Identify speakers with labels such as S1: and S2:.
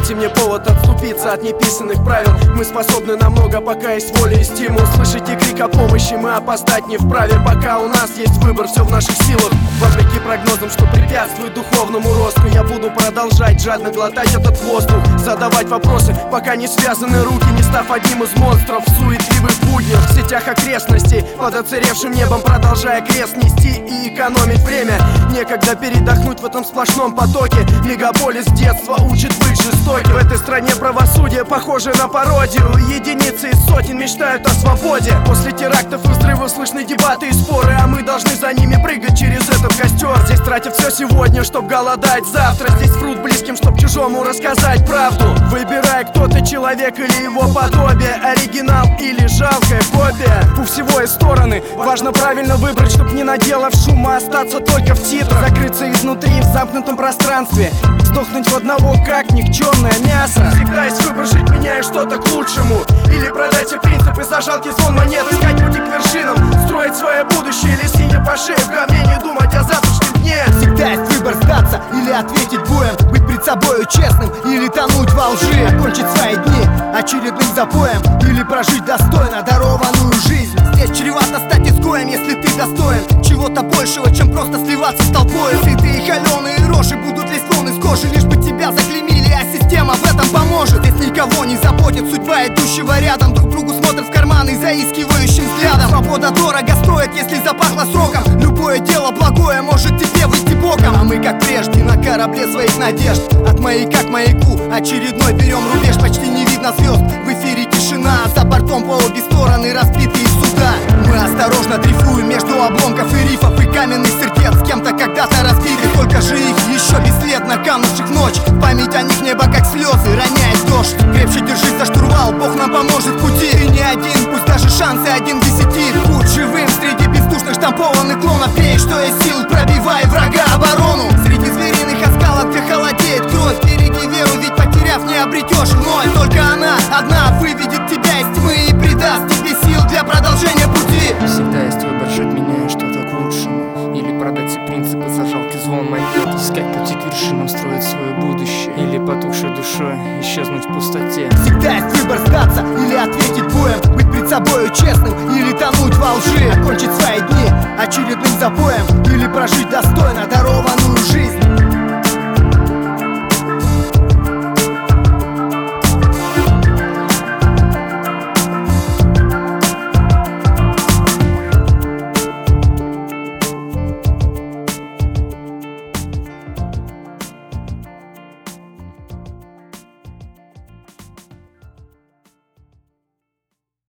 S1: Дайте мне повод отступиться от неписанных правил. Мы способны на много, пока есть воля и стимул. Слышите крик о помощи, мы опоздать не вправе. Пока у нас есть выбор, все в наших силах. Вопреки прогнозам, что препятствует духовному росту, я буду продолжать жадно глотать этот воздух, задавать вопросы, пока не связаны руки, не став одним из монстров в суетливых буднях, в сетях окрестностей, под оцаревшим небом продолжая крест нести и экономить время. Некогда передохнуть в этом сплошном потоке. Мегаполис детства учит быть жестоким. В этой стране правосудие похоже на пародию. Единицы из сотен мечтают о свободе. После терактов и взрывов слышны дебаты и споры, а мы должны за ними прыгать через этот костер. Здесь тратят все сегодня, чтоб голодать завтра. Здесь врут близким, чтоб чужому рассказать правду. Выбирай, кто ты, человек или его подобие, оригинал или жалкая копия. У всего есть стороны, важно правильно выбрать, чтоб не наделав шума, остаться только в титрах. Закрыться изнутри в замкнутом пространстве, сдохнуть в одного, как никчемное мясо. Всегда есть выбор, жить меняя что-то к лучшему, или продать все принципы за жалкий звон монет. Искать пути к вершинам, строить свое будущее, или синя по шее в говне, не думать о завтрашнем дне.
S2: Всегда есть выбор: сдаться или ответить боем, быть пред собою честным или тонуть во лжи, окончить свои дни очередным запоем или прожить достойно дарованную жизнь. Здесь чревато стать изгоем, если ты достоин чего-то большего, чем просто сливаться с толпой. Цветы и холеные рожи будут лезть вон из кожи, лишь бы тебя заклеймили, а система в этом поможет. Здесь никого не заботит судьба идущего рядом, друг другу смотрят в карманы заискивающим взглядом. Свобода дорого стоит, если запахло сроком. Любое дело благое может тебе выйти боком. А мы, как прежде, на корабле своих надежд, от маяка к маяку очередной берем рубеж. Почти не видно звезд, в эфире тишина, за бортом по обе стороны разбитые суда. Мы осторожно дрейфуем между обломков и рифов и каменных сердец, с кем-то когда-то разбиты. Только же их еще бесследно канувших в ночь, память о них небо как слезы роняет дождь. Крепче держись за штурвал, Бог нам поможет в пути. Ты не один, пусть даже шансы 1 в 10. Будь живым среди бездушных штампованных клонов, бей, что есть сил, пробивай врага оборону. Среди звериных оскалов, где холодеет кровь, береги веру, ведь потеряв не обретешь вновь. Только она одна выведет тебя из тьмы и придаст тебе сил для продолжения пути.
S3: Всегда есть выбор, жить меняя что-то к лучшему, или продать все принципы за жалкий звон монет. Искать пути к вершинам, строить свое будущее, или потухшей душой исчезнуть в пустоте.
S2: Всегда есть выбор: сдаться или ответить боем, быть пред собою честным или тонуть во лжи, окончить свои дни очередным запоем или прожить достойно